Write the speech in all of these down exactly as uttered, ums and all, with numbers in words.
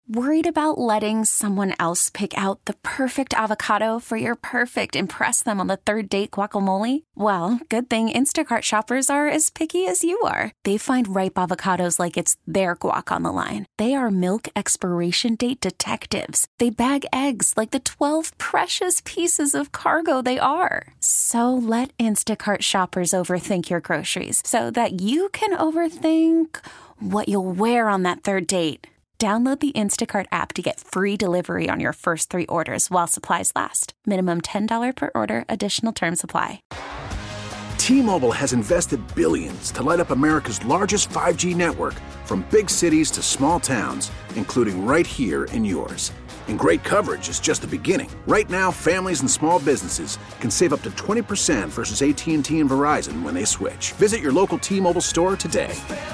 Worried about letting someone else pick out the perfect avocado for your perfect impress them on the third date guacamole? Well, good thing Instacart shoppers are as picky as you are. They find ripe avocados like it's their guac on the line. They are milk expiration date detectives. They bag eggs like the twelve precious pieces of cargo they are. So let Instacart shoppers overthink your groceries so that you can overthink what you'll wear on that third date. Download the Instacart app to get free delivery on your first three orders while supplies last. Minimum ten dollars per order. Additional terms apply. T-Mobile has invested billions to light up America's largest five G network, from big cities to small towns, including right here in yours. And great coverage is just the beginning. Right now, families and small businesses can save up to twenty percent versus A T and T and Verizon when they switch. Visit your local T-Mobile store today.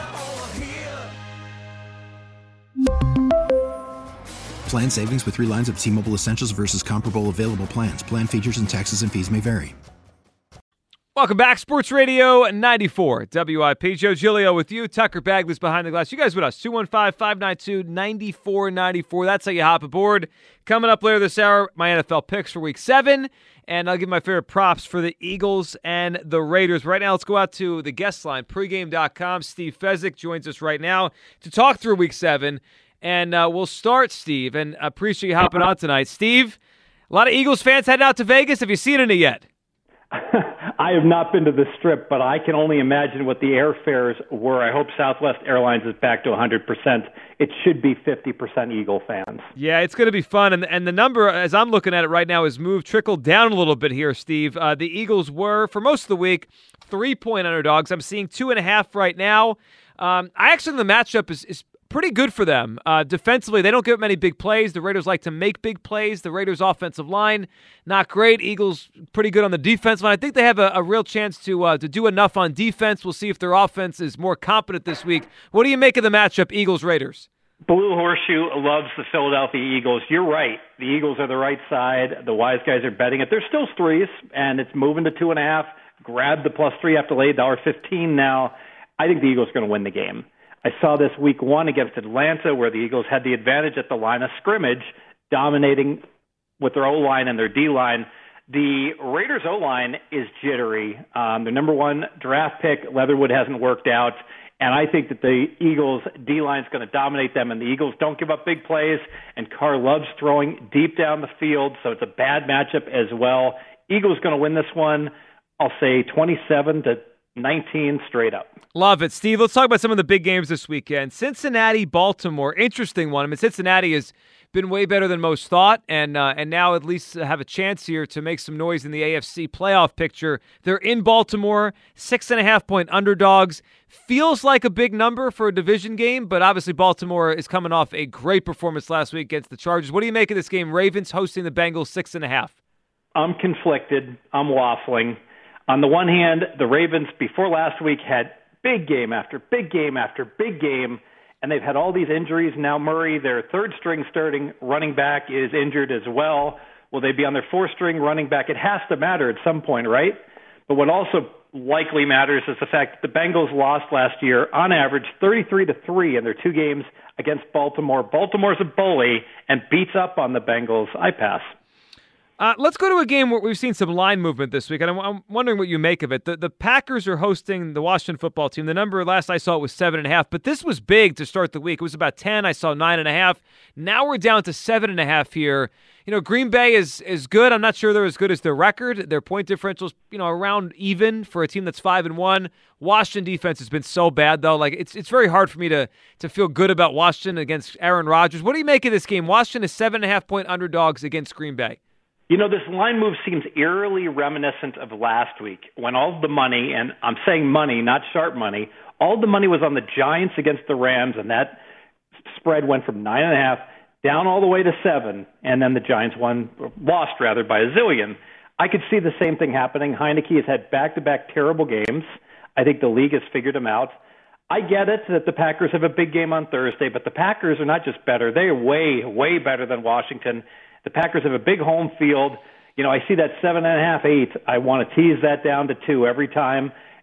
Plan savings with three lines of T-Mobile Essentials versus comparable available plans. Plan features and taxes and fees may vary. Welcome back, Sports Radio ninety-four W I P. Joe Giglio with you. Tucker Bagley's behind the glass. You guys with us. two one five, five nine two, nine four nine four. That's how you hop aboard. Coming up later this hour, my N F L picks for week seven. And I'll give my favorite props for the Eagles and the Raiders. Right now, let's go out to the guest line, pregame dot com. Steve Fezzik joins us right now to talk through week seven. And uh, we'll start, Steve, and I appreciate you hopping on tonight. Steve, a lot of Eagles fans heading out to Vegas. Have you seen any yet? I have not been to the Strip, but I can only imagine what the airfares were. I hope Southwest Airlines is back to one hundred percent. It should be fifty percent Eagle fans. Yeah, it's going to be fun. And, and the number, as I'm looking at it right now, is moved, trickled down a little bit here, Steve. Uh, the Eagles were, for most of the week, three-point underdogs. I'm seeing two and a half right now. Um, I actually think the matchup is, is pretty good for them. Uh, defensively, they don't give up many big plays. The Raiders like to make big plays. The Raiders' offensive line, not great. Eagles, pretty good on the defense line. I think they have a, a real chance to uh, to do enough on defense. We'll see if their offense is more competent this week. What do you make of the matchup, Eagles-Raiders? Blue Horseshoe loves the Philadelphia Eagles. You're right. The Eagles are the right side. The wise guys are betting it. There's still threes, and it's moving to two and a half. Grab the plus three after late, one dollar fifteen now. I think the Eagles are going to win the game. I saw this week one against Atlanta where the Eagles had the advantage at the line of scrimmage, dominating with their O-line and their D-line. The Raiders' O-line is jittery. Um, their number one draft pick, Leatherwood, hasn't worked out. And I think that the Eagles' D-line is going to dominate them, and the Eagles don't give up big plays, and Carr loves throwing deep down the field, so it's a bad matchup as well. Eagles going to win this one, I'll say twenty-seven to nineteen straight up. Love it. Steve, let's talk about some of the big games this weekend. Cincinnati, Baltimore, interesting one. I mean, Cincinnati has been way better than most thought, and uh, and now at least have a chance here to make some noise in the A F C playoff picture. They're in Baltimore, six and a half point underdogs. Feels like a big number for a division game, but obviously Baltimore is coming off a great performance last week against the Chargers. What do you make of this game? Ravens hosting the Bengals, six and a half. I'm conflicted. I'm waffling. On the one hand, the Ravens before last week had big game after big game after big game, and they've had all these injuries. Now Murray, their third-string starting running back, is injured as well. Will they be on their fourth-string running back? It has to matter at some point, right? But what also likely matters is the fact that the Bengals lost last year, on average, thirty-three to three in their two games against Baltimore. Baltimore's a bully and beats up on the Bengals. I pass. Uh, let's go to a game where we've seen some line movement this week, and I'm, I'm wondering what you make of it. The, the Packers are hosting the Washington football team. The number last I saw it was seven and a half, but this was big to start the week. It was about ten. I saw nine and a half. Now we're down to seven and a half here. You know, Green Bay is is good. I'm not sure they're as good as their record. Their point differentials, you know, around even for a team that's five and one. Washington defense has been so bad though. Like it's it's very hard for me to to feel good about Washington against Aaron Rodgers. What do you make of this game? Washington is seven and a half point underdogs against Green Bay. You know, this line move seems eerily reminiscent of last week when all the money, and I'm saying money, not sharp money, all the money was on the Giants against the Rams, and that spread went from nine and a half down all the way to seven, and then the Giants won, lost rather, by a zillion. I could see the same thing happening. Heineke has had back-to-back terrible games. I think the league has figured him out. I get it that the Packers have a big game on Thursday, but the Packers are not just better. They are way, way better than Washington. The Packers have a big home field. You know, I see that seven and a half, eight. I want to tease that down to two every time.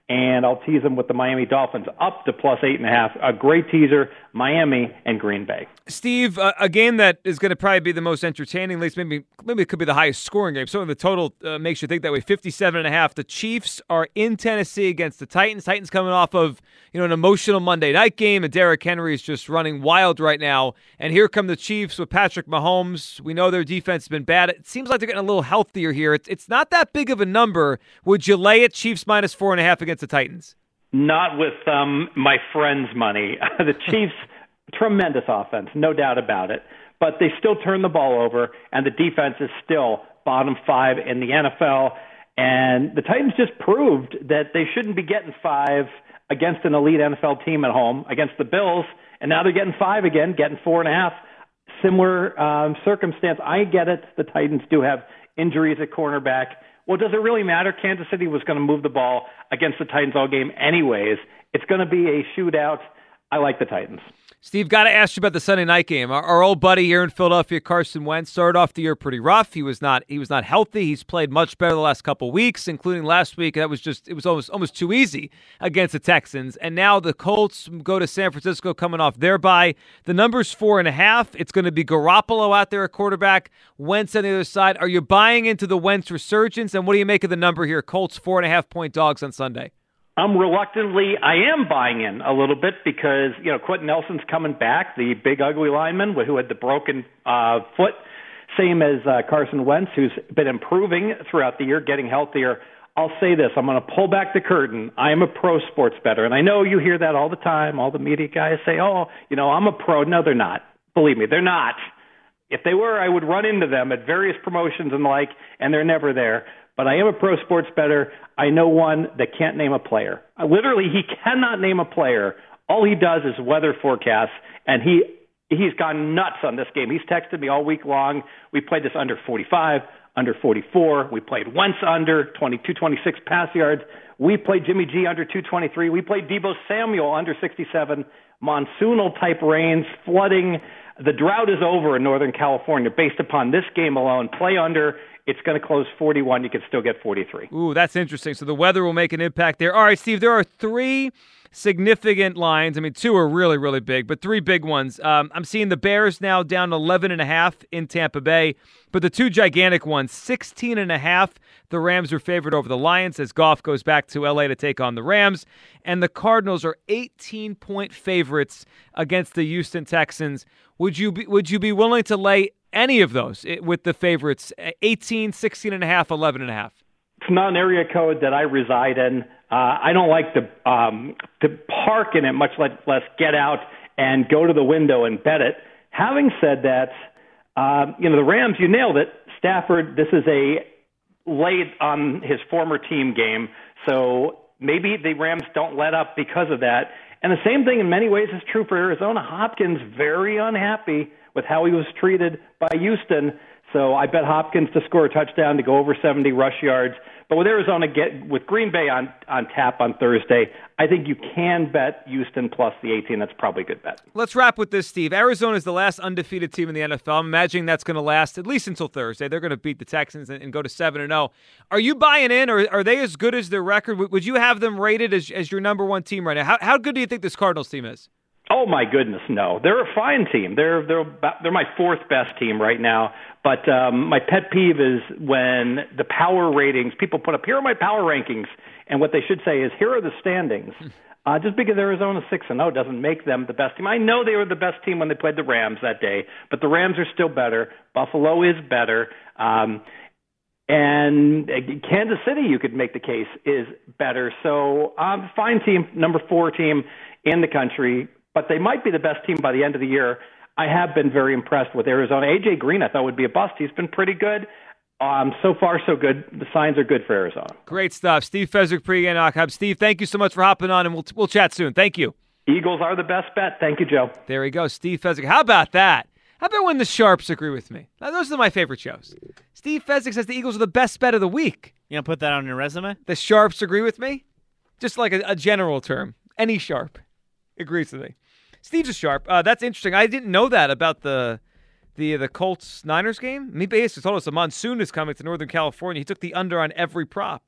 and I'll tease them with the Miami Dolphins up to plus eight and a half. A great teaser, Miami and Green Bay. Steve, uh, a game that is going to probably be the most entertaining, at least maybe maybe it could be the highest scoring game. Certainly the total uh, makes you think that way. fifty-seven and a half. The Chiefs are in Tennessee against the Titans. Titans coming off of you know an emotional Monday night game, and Derrick Henry is just running wild right now. And here come the Chiefs with Patrick Mahomes. We know their defense has been bad. It seems like they're getting a little healthier here. It's, it's not that big of a number. Would you lay it? Chiefs minus four and a half against the Titans? Not with um, my friend's money. The Chiefs, tremendous offense, no doubt about it. But they still turn the ball over, and the defense is still bottom five in the N F L. And the Titans just proved that they shouldn't be getting five against an elite N F L team at home, against the Bills, and now they're getting five again, getting four and a half. Similar um, circumstance. I get it. The Titans do have injuries at cornerback. Well, does it really matter? Kansas City was going to move the ball against the Titans all game anyways. It's going to be a shootout. I like the Titans. Steve, got to ask you about the Sunday night game. Our, our old buddy here in Philadelphia, Carson Wentz, started off the year pretty rough. He was not he was not healthy. He's played much better the last couple weeks, including last week. That was just it was almost almost too easy against the Texans. And now the Colts go to San Francisco, coming off their bye. The number's four and a half. It's going to be Garoppolo out there at quarterback, Wentz on the other side. Are you buying into the Wentz resurgence? And what do you make of the number here? Colts four and a half point dogs on Sunday. I'm reluctantly, I am buying in a little bit because, you know, Quentin Nelson's coming back, the big ugly lineman who had the broken uh, foot, same as uh, Carson Wentz, who's been improving throughout the year, getting healthier. I'll say this, I'm going to pull back the curtain. I am a pro sports bettor, and I know you hear that all the time. All the media guys say, oh, you know, I'm a pro. No, they're not. Believe me, they're not. If they were, I would run into them at various promotions and the like, and they're never there. But I am a pro sports bettor. I know one that can't name a player. Uh, literally, he cannot name a player. All he does is weather forecasts, and he he's gone nuts on this game. He's texted me all week long. We played this under forty-five, under forty-four. We played Wentz under twenty-two twenty-six pass yards. We played Jimmy G under two twenty-three. We played Deebo Samuel under sixty-seven. Monsoonal-type rains, flooding. The drought is over in Northern California based upon this game alone. Play under. It's going to close forty-one. You can still get forty-three. Ooh, that's interesting. So the weather will make an impact there. All right, Steve, there are three significant lines. I mean, two are really, really big, but three big ones. Um, I'm seeing the Bears now down eleven and a half in Tampa Bay, but the two gigantic ones, sixteen and a half. The Rams are favored over the Lions as Goff goes back to L A to take on the Rams, and the Cardinals are eighteen-point favorites against the Houston Texans. Would you be, would you be willing to lay any of those with the favorites, eighteen, sixteen and a half, eleven and a half? It's not an area code that I reside in. Uh, I don't like to um, to park in it, much less, less get out and go to the window and bet it. Having said that, um, you know, the Rams, you nailed it. Stafford, this is a late on his former team game, so maybe the Rams don't let up because of that. And the same thing in many ways is true for Arizona. Hopkins very unhappy with how he was treated by Houston. So I bet Hopkins to score a touchdown to go over seventy rush yards. But with Arizona, get with Green Bay on, on tap on Thursday, I think you can bet Houston plus the eighteen. That's probably a good bet. Let's wrap with this, Steve. Arizona is the last undefeated team in the N F L. I'm imagining that's going to last at least until Thursday. They're going to beat the Texans and, and go to seven and oh. Are you buying in, or are they as good as their record? Would you have them rated as, as your number one team right now? How, how good do you think this Cardinals team is? Oh my goodness, no! They're a fine team. They're they're about, they're my fourth best team right now. But um, my pet peeve is when the power ratings people put up. Here are my power rankings, and what they should say is here are the standings. Uh, just because Arizona six and zero doesn't make them the best team. I know they were the best team when they played the Rams that day, but the Rams are still better. Buffalo is better. Um, And Kansas City, you could make the case, is better. So, um, fine team, number four team in the country, but they might be the best team by the end of the year. I have been very impressed with Arizona. A J Green, I thought, would be a bust. He's been pretty good. Um, so far, so good. The signs are good for Arizona. Great stuff. Steve Fezzik, pre-game Knock. Steve, thank you so much for hopping on, and we'll we'll chat soon. Thank you. Eagles are the best bet. Thank you, Joe. There we go. Steve Fezzik. How about that? How about when the Sharps agree with me? Now, those are my favorite shows. Steve Fezzik says the Eagles are the best bet of the week. You gonna put that on your resume? The Sharps agree with me? Just like a, a general term. Any Sharp agrees with me. Steve's a Sharp. Uh, that's interesting. I didn't know that about the the the Colts-Niners game. He basically told us a monsoon is coming to Northern California. He took the under on every prop.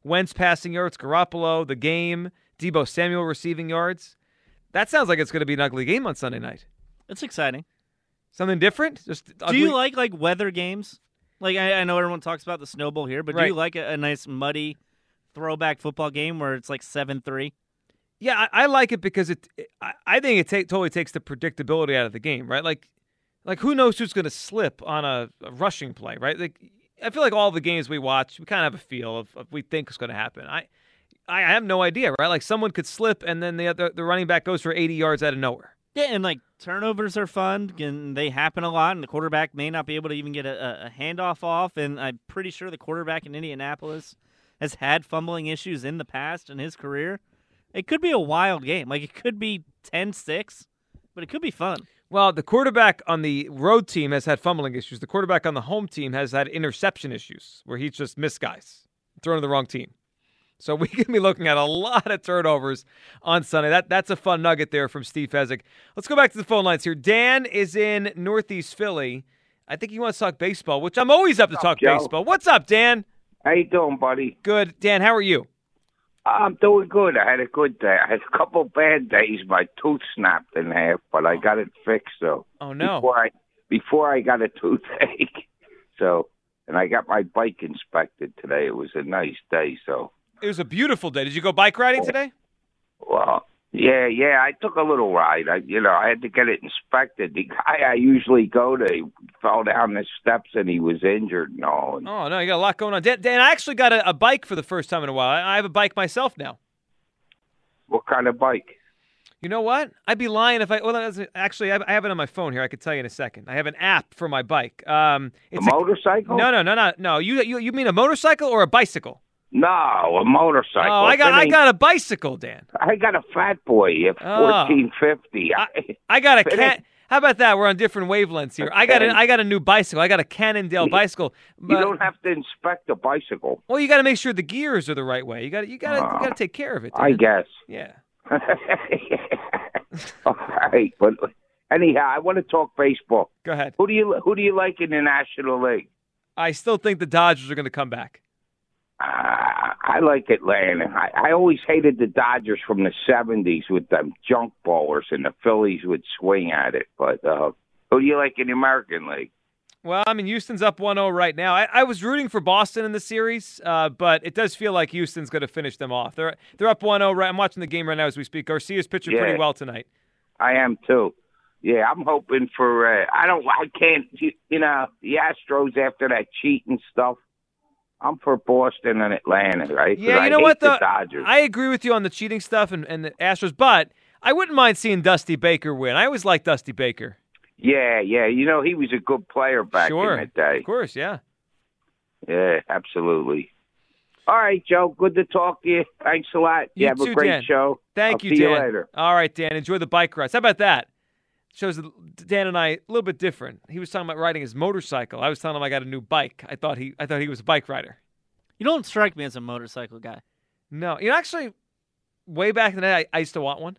Wentz passing yards, Garoppolo, the game, Deebo Samuel receiving yards. That sounds like it's going to be an ugly game on Sunday night. It's exciting. Something different? Just ugly? Do you like like weather games? Like I, I know everyone talks about the Snow Bowl here, but right. do you like a, a nice muddy throwback football game where it's like seven three? Yeah, I, I like it because it. I, I think it ta- totally takes the predictability out of the game, right? Like, like who knows who's going to slip on a, a rushing play, right? Like, I feel like all the games we watch, we kind of have a feel of, of we think is going to happen. I, I have no idea, right? Like someone could slip and then the other, the running back goes for eighty yards out of nowhere. Yeah, and like turnovers are fun, and they happen a lot, and the quarterback may not be able to even get a, a handoff off, and I'm pretty sure the quarterback in Indianapolis has had fumbling issues in the past in his career. It could be a wild game. Like, it could be ten six, but it could be fun. Well, the quarterback on the road team has had fumbling issues. The quarterback on the home team has had interception issues, where he's just missed guys, thrown to the wrong team. So we can be looking at a lot of turnovers on Sunday. That That's a fun nugget there from Steve Fezzik. Let's go back to the phone lines here. Dan is in Northeast Philly. I think he wants to talk baseball, which I'm always up to What's talk up, Joe? baseball. What's up, Dan? How you doing, buddy? Good. Dan, how are you? I'm doing good. I had a good day. I had a couple bad days. My tooth snapped in half, but I got it fixed, though. Oh, no. Before I, before I got a toothache. So, and I got my bike inspected today. It was a nice day, so. It was a beautiful day. Did you go bike riding today? Well, yeah, yeah. I took a little ride. I, you know, I had to get it inspected. The guy I usually go to he fell down the steps and he was injured and all. And, Oh, no, you got a lot going on. Dan, Dan I actually got a, a bike for the first time in a while. I, I have a bike myself now. what kind of bike? You know what? I'd be lying if I. Well, that's, actually, I I have it on my phone here. I could tell you in a second. I have an app for my bike. Um, it's a motorcycle? No, no, no, no, no. You, you, you mean a motorcycle or a bicycle? No, a motorcycle. Oh, I got, It I ain't- got a bicycle, Dan. I got a fat boy, a fourteen fifty. I, I got a It cat. ain't- How about that? We're on different wavelengths here. I got a, Okay. I got a new bicycle. I got a Cannondale bicycle. You But- don't have to inspect the bicycle. well, you got to make sure the gears are the right way. You got, you got to, Oh, you got to take care of it. I Dan. guess. Yeah. All right, but anyhow, I want to talk baseball. Go ahead. Who do you who do you like in the National League? I still think the Dodgers are going to come back. Uh, I like Atlanta. I, I always hated the Dodgers from the seventies with them junk bowlers, and the Phillies would swing at it. But uh, who do you like in the American League? Well, I mean, Houston's up one oh right now. I, I was rooting for Boston in the series, uh, but it does feel like Houston's going to finish them off. They're they're up one oh right. I'm watching the game right now as we speak. Garcia's pitching Yeah. pretty well tonight. I am too. Yeah, I'm hoping for. Uh, I don't. I can't. You, you know, the Astros after that cheating stuff. I'm for Boston and Atlanta, right? 'Cause Yeah, I you know hate what? The though? Dodgers. I agree with you on the cheating stuff and, and the Astros, but I wouldn't mind seeing Dusty Baker win. I always liked Dusty Baker. Yeah, yeah. You know, he was a good player back Sure, in the day. of course, yeah. Yeah, absolutely. All right, Joe. Good to talk to you. Thanks a lot. You, You have too, a great Dan. show. Thank I'll you, see Dan. you later. All right, Dan. Enjoy the bike rides. How about that? Shows that Dan and I a little bit different. He was talking about riding his motorcycle. I was telling him I got a new bike. I thought he I thought he was a bike rider. You don't strike me as a motorcycle guy. No, you know, actually, way back in the day, I, I used to want one.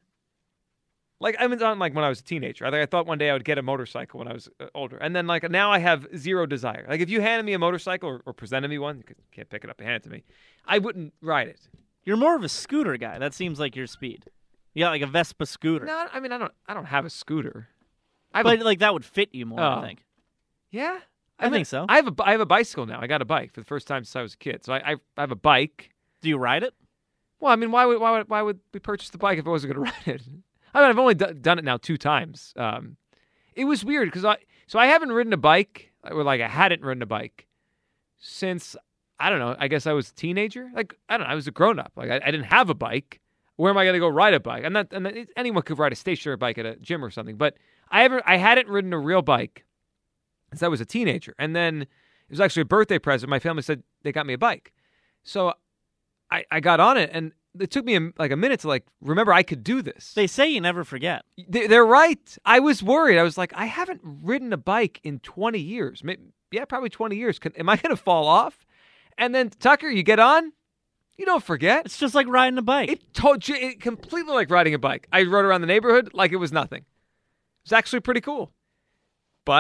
Like I mean, not like when I was a teenager. I think I thought one day I would get a motorcycle when I was uh, older, and then like now I have zero desire. Like if you handed me a motorcycle or, or presented me one, you could- can't pick it up and hand it to me. I wouldn't ride it. You're more of a scooter guy. That seems like your speed. You got like a Vespa scooter. No, I mean I don't. I don't have a scooter. I have But a, like that would fit you more, Oh. I think. yeah, I mean, think so. I have a I have a bicycle now. I got a bike for the first time since I was a kid. So I I, I have a bike. Do you ride it? Well, I mean, why would why would why would we purchase the bike if I wasn't going to ride it? I mean, I've only d- done it now two times. Um, it was weird because I so I haven't ridden a bike or like I hadn't ridden a bike since I don't know. I guess I was a teenager. Like I don't know. I was a grown up. Like I, I didn't have a bike. Where am I going to go ride a bike? I'm not. And it- anyone could ride a stationary bike at a gym or something. But I haven't. I hadn't ridden a real bike since I was a teenager. And then it was actually a birthday present. My family said they got me a bike, so I I got on it and. It took me a, like a minute to like remember I could do this. They say you never forget. They, they're right. I was worried. I was like, I haven't ridden a bike in twenty years. Maybe, yeah, probably twenty years. Can, am I going to fall off? And then Tucker, you get on, you don't forget. It's just like riding a bike. It told you it completely like riding a bike. I rode around the neighborhood like it was nothing. It was actually pretty cool. But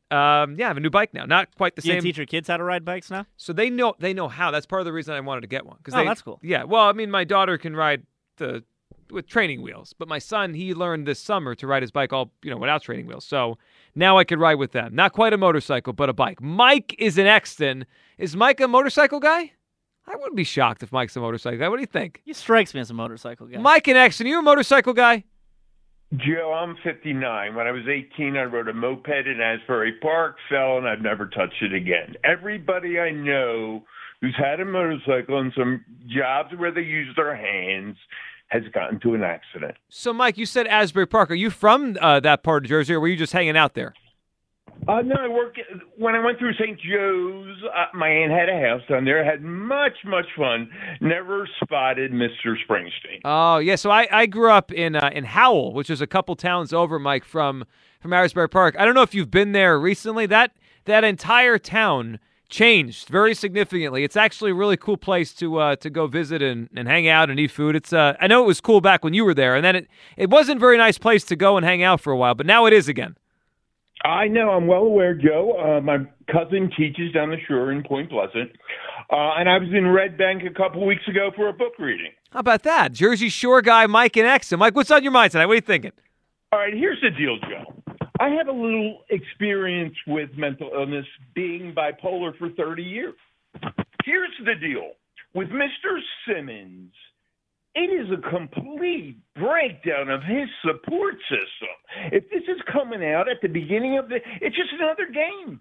Um, yeah, I have a new bike now. Not quite the Do you same. teach your kids how to ride bikes now? So they know they know how. That's part of the reason I wanted to get one. Oh, they, that's cool. Yeah, well, I mean, my daughter can ride the with training wheels, but my son, he learned this summer to ride his bike all, you know, without training wheels. So now I could ride with them. Not quite a motorcycle, but a bike. Mike is in Exton. Is Mike a motorcycle guy? I wouldn't be shocked if Mike's a motorcycle guy. What do you think? He strikes me as a motorcycle guy. Mike in Exton, you a motorcycle guy? Joe, I'm fifty-nine. When I was eighteen, I rode a moped in Asbury Park, fell, and I've never touched it again. Everybody I know who's had a motorcycle and some jobs where they use their hands has gotten to an accident. So, Mike, you said Asbury Park. Are you from uh, that part of Jersey, or were you just hanging out there? Uh, no, I work when I went through Saint Joe's. Uh, my aunt had a house down there. I had much, much fun. Never spotted Mister Springsteen. Oh yeah, so I, I grew up in uh, in Howell, which is a couple towns over, Mike, from from Asbury Park. I don't know if you've been there recently. That that entire town changed very significantly. It's actually a really cool place to uh, to go visit and, and hang out and eat food. It's uh, I know it was cool back when you were there, and then it it wasn't a very nice place to go and hang out for a while, but now it is again. I know. I'm well aware, Joe. Uh, my cousin teaches down the shore in Point Pleasant, uh, and I was in Red Bank a couple weeks ago for a book reading. How about that? Jersey Shore guy Mike in Exton. Mike, what's on your mind tonight? What are you thinking? All right, here's the deal, Joe. I have a little experience with mental illness, being bipolar for thirty years. Here's the deal. With Mister Simmons, it is a complete breakdown of his support system. If this is coming out at the beginning of the, it's just another game.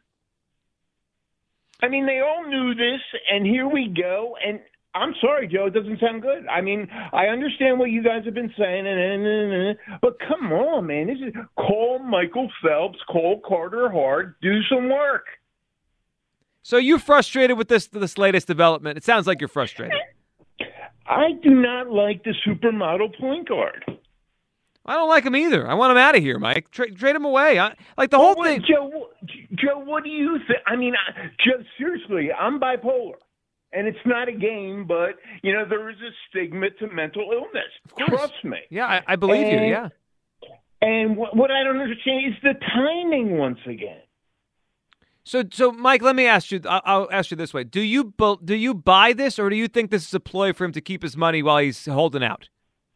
I mean, they all knew this, and here we go. And I'm sorry, Joe, it doesn't sound good. I mean, I understand what you guys have been saying, and, and, and, and but come on, man. This is call Michael Phelps, call Carter Hart, do some work. So you frustrated with this this latest development? It sounds like you're frustrated. I do not like the supermodel point guard. I don't like him either. I want him out of here, Mike. Tra- trade him away. I, like the whole well, thing. Joe, Joe, what do you think? I mean, I, Joe, seriously, I'm bipolar. And it's not a game, but, you know, there is a stigma to mental illness. Trust me. Yeah, I, I believe and, you, yeah. And what, what I don't understand is the timing once again. So, so Mike, let me ask you. I'll, I'll ask you this way: Do you do you buy this, or do you think this is a ploy for him to keep his money while he's holding out?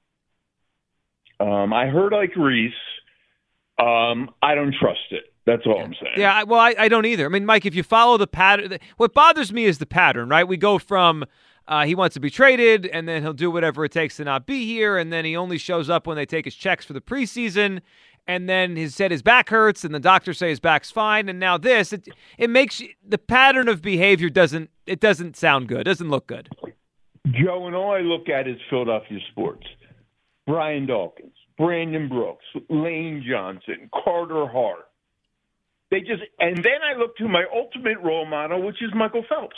Um, I heard like Reese. Um, I don't trust it. That's all I'm saying. Yeah, I, well, I, I don't either. I mean, Mike, if you follow the pattern, what bothers me is the pattern, right? We go from uh, he wants to be traded, and then he'll do whatever it takes to not be here, and then he only shows up when they take his checks for the preseason. And then he said his back hurts, and the doctors say his back's fine. And now this, it it makes you, the pattern of behavior doesn't it doesn't sound good, doesn't look good. Joe, and all I look at is Philadelphia sports. Brian Dawkins, Brandon Brooks, Lane Johnson, Carter Hart. They just, and then I look to my ultimate role model, which is Michael Phelps.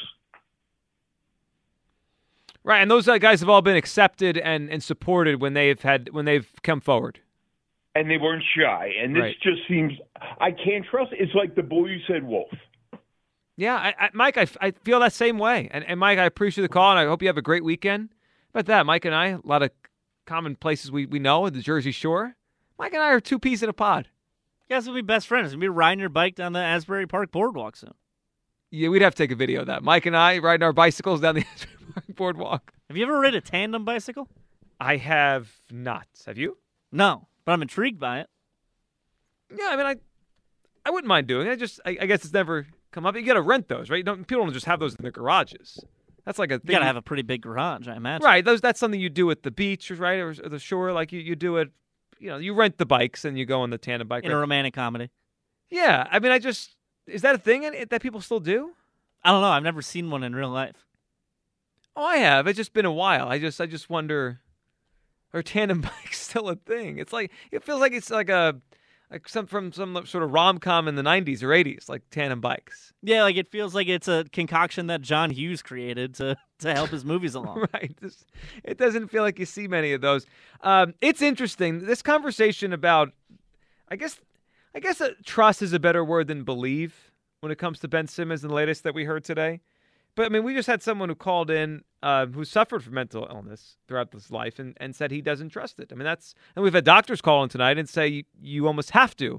Right, and those guys have all been accepted and, and supported when they've had when they've come forward. And they weren't shy. And this right. just seems, I can't trust it. It's like the boy who said wolf. Yeah, I, I, Mike, I, I feel that same way. And, and, Mike, I appreciate the call, and I hope you have a great weekend. How about that, Mike and I, a lot of common places we, we know in the Jersey Shore. Mike and I are two peas in a pod. You guys will be best friends. You'll be riding your bike down the Asbury Park boardwalk soon. Yeah, we'd have to take a video of that. Mike and I riding our bicycles down the Asbury Park boardwalk. Have you ever ridden a tandem bicycle? I have not. Have you? No. But I'm intrigued by it. Yeah, I mean, I I wouldn't mind doing it. I just, I, I guess it's never come up. You got to rent those, right? You don't, people don't just have those in their garages. That's like a thing. You got to have a pretty big garage, I imagine. Right. Those. That's something you do at the beach, right, or, or the shore. Like you, you do it, you know, you rent the bikes and you go on the tandem bike. In right? a romantic comedy. Yeah. I mean, I just, is that a thing that people still do? I don't know. I've never seen one in real life. Oh, I have. It's just been a while. I just, I just wonder... Are tandem bikes still a thing? It's like it feels like it's like a like some from some sort of rom-com in the nineties or eighties, like tandem bikes. Yeah, like it feels like it's a concoction that John Hughes created to, to help his movies along. Right. This, it doesn't feel like you see many of those. Um, it's interesting. This conversation about, I guess, I guess uh, trust is a better word than believe when it comes to Ben Simmons and the latest that we heard today. But, I mean, we just had someone who called in uh, who suffered from mental illness throughout his life and, and said he doesn't trust it. I mean, that's – and we've had doctors call in tonight and say you, you almost have to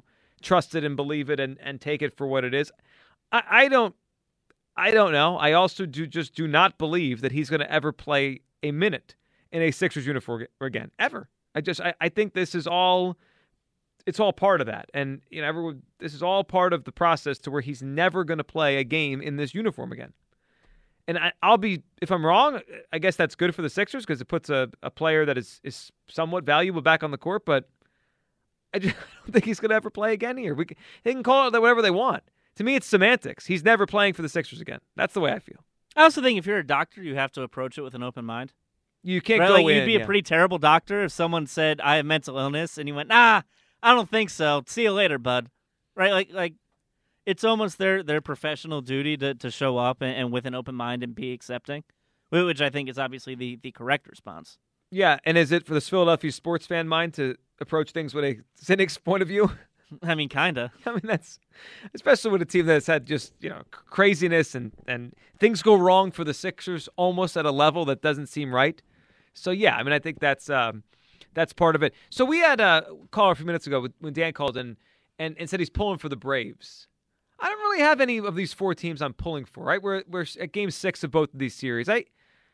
trust it and believe it and, and take it for what it is. I, I don't I don't know. I also do just do not believe that he's going to ever play a minute in a Sixers uniform again, ever. I just I, I think this is all it's all part of that. And you know, everyone, this is all part of the process to where he's never going to play a game in this uniform again. And I, I'll be, if I'm wrong, I guess that's good for the Sixers because it puts a, a player that is, is somewhat valuable back on the court, but I, just, I don't think he's going to ever play again here. We can, they can call it whatever they want. To me, it's semantics. He's never playing for the Sixers again. That's the way I feel. I also think if you're a doctor, you have to approach it with an open mind. You can't right? go like, in. You'd be yeah. a pretty terrible doctor if someone said, I have mental illness, and you went, nah, I don't think so. See you later, bud. Right? Like, like it's almost their, their professional duty to, to show up and, and with an open mind and be accepting, which I think is obviously the, the correct response. Yeah, and is it for this Philadelphia sports fan mind to approach things with a cynic's point of view? I mean, kind of. I mean, that's especially with a team that's had just, you know, craziness and, and things go wrong for the Sixers almost at a level that doesn't seem right. So, yeah, I mean, I think that's um, that's part of it. So we had a caller a few minutes ago when Dan called in and, and said he's pulling for the Braves. I don't really have any of these four teams I'm pulling for, right? We're, we're at game six of both of these series. I,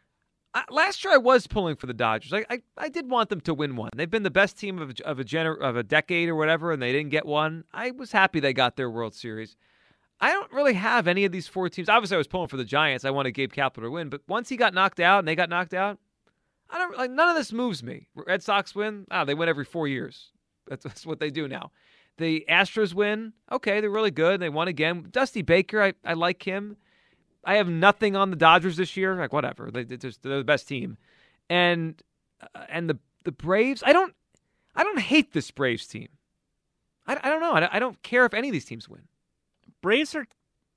I last year I was pulling for the Dodgers. I, I I did want them to win one. They've been the best team of, of, a gener- of a decade or whatever, and they didn't get one. I was happy they got their World Series. I don't really have any of these four teams. Obviously, I was pulling for the Giants. I wanted Gabe Kapler to win, but once he got knocked out and they got knocked out, I don't like none of this moves me. Red Sox win. Oh, they win every four years. That's, that's what they do now. The Astros win. Okay, they're really good. They won again. Dusty Baker, I, I like him. I have nothing on the Dodgers this year. Like whatever, they, they're, just, they're the best team, and uh, and the the Braves. I don't I don't hate this Braves team. I, I don't know. I, I don't care if any of these teams win. Braves are.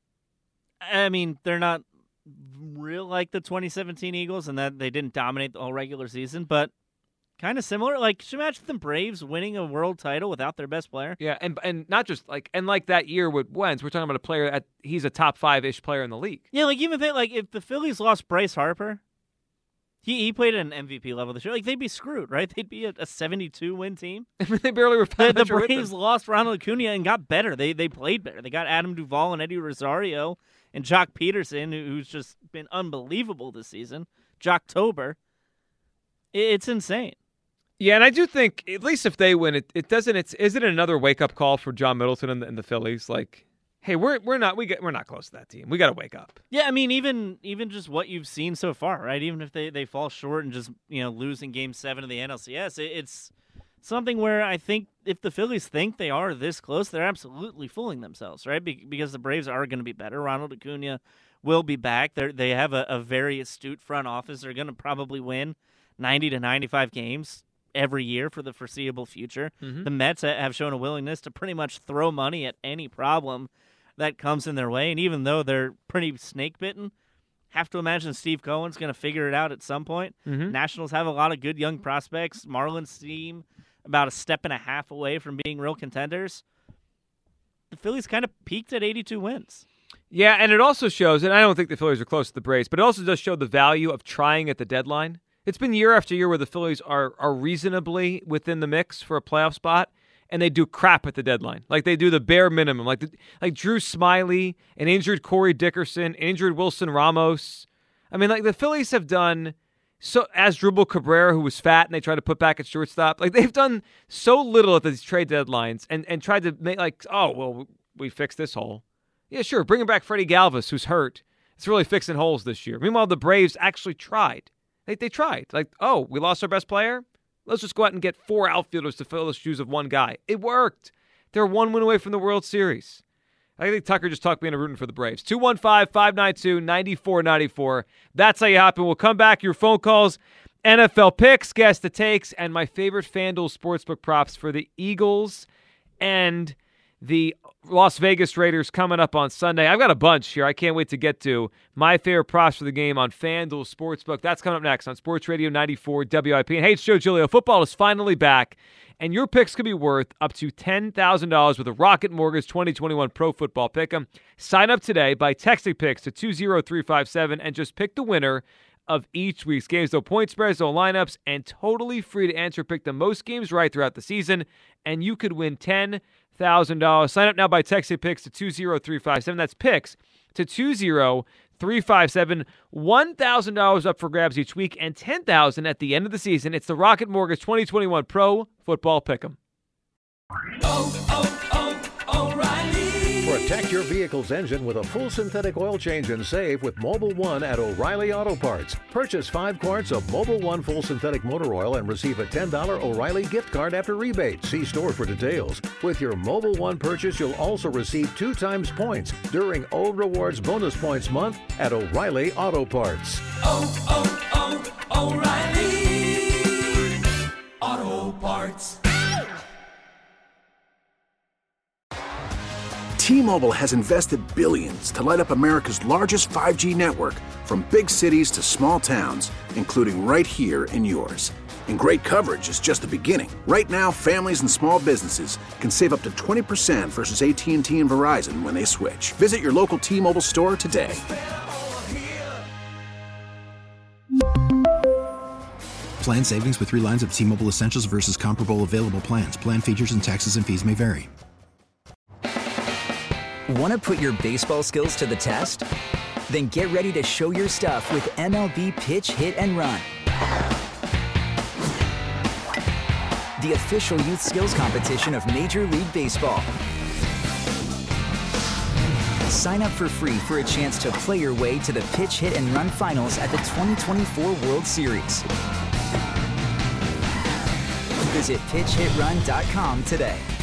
I mean, they're not real like the twenty seventeen Eagles in that they didn't dominate the whole regular season, but kind of similar. Like, should you imagine the Braves winning a world title without their best player? Yeah, and and not just like and like that year with Wentz, we're talking about a player at he's a top five ish player in the league. Yeah, like even think like if the Phillies lost Bryce Harper, he he played at an M V P level this year. Like they'd be screwed, right? They'd be a, a seventy-two win team. they barely were. The, the Braves lost Ronald Acuna and got better. They they played better. They got Adam Duvall and Eddie Rosario and Jock Peterson, who's just been unbelievable this season. Jocktober. It's insane. Yeah, and I do think, at least if they win, it, it doesn't. It's is it another wake up call for John Middleton and the, and the Phillies? Like, hey, we're we're not we get we're not close to that team. We got to wake up. Yeah, I mean, even even just what you've seen so far, right? Even if they, they fall short and just you know lose in Game Seven of the N L C S, it, it's something where I think if the Phillies think they are this close, they're absolutely fooling themselves, right? Be, because the Braves are going to be better. Ronald Acuna will be back. They they have a, a very astute front office. They're going to probably win ninety to ninety-five games every year for the foreseeable future. Mm-hmm. The Mets have shown a willingness to pretty much throw money at any problem that comes in their way. And even though they're pretty snake-bitten, have to imagine Steve Cohen's going to figure it out at some point. Mm-hmm. Nationals have a lot of good young prospects. Marlins seem about a step and a half away from being real contenders. The Phillies kind of peaked at eighty-two wins. Yeah, and it also shows, and I don't think the Phillies are close to the Braves, but it also does show the value of trying at the deadline. It's been year after year where the Phillies are are reasonably within the mix for a playoff spot, and they do crap at the deadline. Like they do the bare minimum. Like the, like Drew Smyly, an injured Corey Dickerson, an injured Wilson Ramos. I mean, like the Phillies have done so. Asdrubal Cabrera, who was fat, and they tried to put back at shortstop. Like they've done so little at these trade deadlines, and and tried to make like, oh well, we fixed this hole. Yeah, sure, bringing back Freddie Galvis, who's hurt. It's really fixing holes this year. Meanwhile, the Braves actually tried. They they tried. Like, oh, we lost our best player? Let's just go out and get four outfielders to fill the shoes of one guy. It worked. They're one win away from the World Series. I think Tucker just talked me into rooting for the Braves. two one five, five nine two, nine four nine four. That's how you happen. We'll come back. Your phone calls, N F L picks, guess the takes, and my favorite FanDuel Sportsbook props for the Eagles and the Las Vegas Raiders coming up on Sunday. I've got a bunch here I can't wait to get to. My favorite props for the game on FanDuel Sportsbook. That's coming up next on Sports Radio ninety-four W I P. And hey, it's Joe Giglio. Football is finally back, and your picks could be worth up to ten thousand dollars with a Rocket Mortgage twenty twenty-one Pro Football Pick'em. Sign up today by texting picks to two zero three five seven and just pick the winner of each week's games. No point spreads, no lineups, and totally free to answer. Pick the most games right throughout the season, and you could win ten thousand dollars. Sign up now by texting PICKS to two zero three five seven. That's PICKS to two zero three five seven. one thousand dollars up for grabs each week and ten thousand dollars at the end of the season. It's the Rocket Mortgage twenty twenty-one Pro Football Pick'em. Oh, oh, oh, O'Reilly. Protect your vehicle's engine with a full synthetic oil change and save with Mobil one at O'Reilly Auto Parts. Purchase five quarts of Mobil one full synthetic motor oil and receive a ten dollars O'Reilly gift card after rebate. See store for details. With your Mobil one purchase, you'll also receive two times points during O Rewards Bonus Points Month at O'Reilly Auto Parts. Oh, oh, oh, O'Reilly Auto Parts. T-Mobile has invested billions to light up America's largest five G network, from big cities to small towns, including right here in yours. And great coverage is just the beginning. Right now, families and small businesses can save up to twenty percent versus A T and T and Verizon when they switch. Visit your local T-Mobile store today. Plan savings with three lines of T-Mobile Essentials versus comparable available plans. Plan features and taxes and fees may vary. Want to put your baseball skills to the test? Then get ready to show your stuff with M L B Pitch, Hit, and Run. The official youth skills competition of Major League Baseball. Sign up for free for a chance to play your way to the Pitch, Hit, and Run finals at the twenty twenty-four World Series. Visit pitch hit run dot com today.